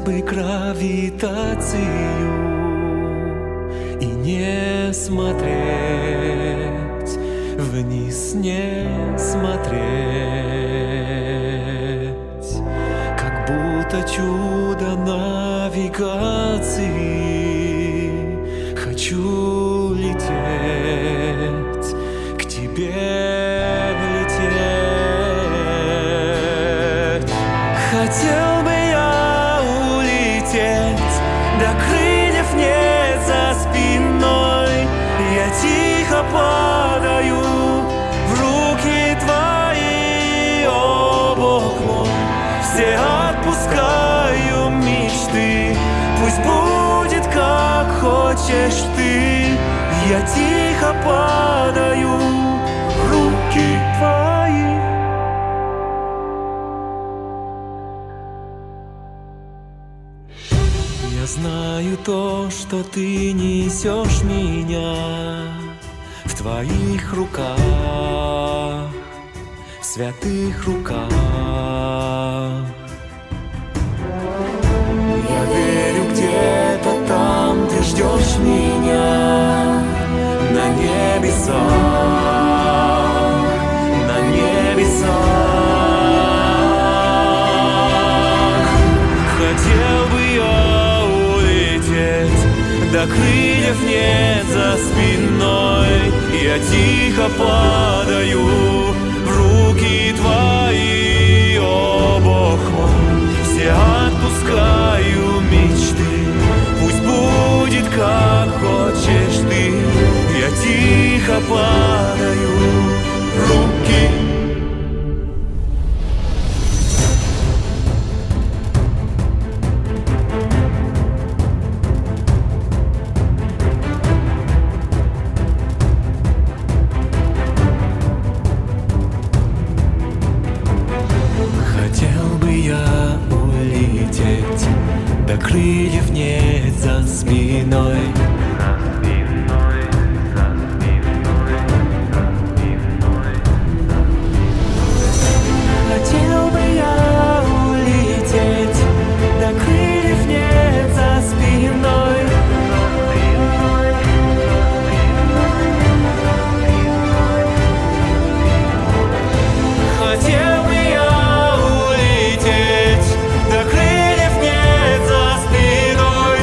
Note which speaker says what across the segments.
Speaker 1: бы гравитацию и не смотреть вниз, не смотреть, как будто чудо навигации. Хочу лететь, к тебе лететь. Хотел бы я улететь, до крыльев нет за спиной. Я тихо падаю в руки твои, о Бог мой. Все отпускаю мечты, пусть будет как хочешь ты. Я тихо падаю в руки твои. Я знаю то, что ты несешь меня в твоих руках, в святых руках. Я верю, где-то там ты ждешь меня на небесах, на небесах. Хотел бы я улететь, до крыльев нет за спиной. Я тихо падаю в руки твои, о Бог мой. Все отпускаю мечты, пусть будет как хочешь ты. Я тихо падаю в руки. Хотел бы я улететь, до крыльев нет за спиной. Хотел бы я улететь, до крыльев нет за спиной. Хотел бы я улететь, до крыльев нет за спиной.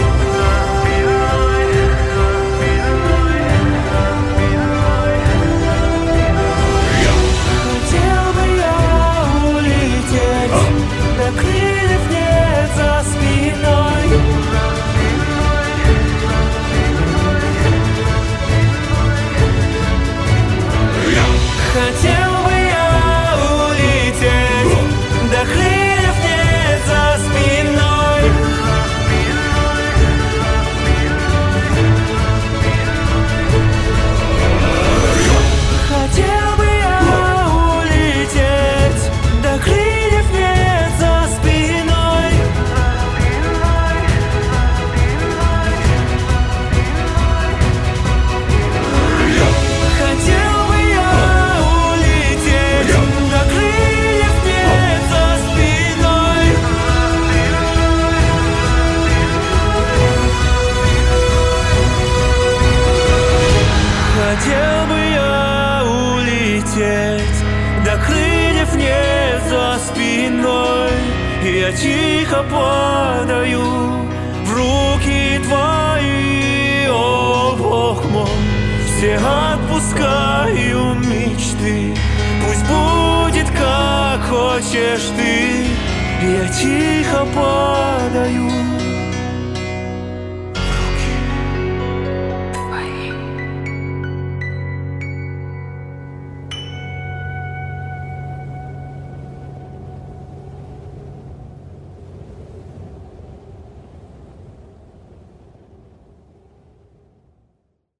Speaker 1: Хотел бы я улететь, до крыльев нет за спиной. Хотел бы я улететь, до крыльев нет за спиной. Хотел бы я улететь, до крыльев нет за спиной. Хотел бы я улететь, до крыльев нет за спиной. Хотел бы я улететь, до крыльев нет за спиной. Я тихо падаю в руки твои, о Бог мой. Все отпускаю мечты, пусть будет как хочешь ты. Я тихо падаю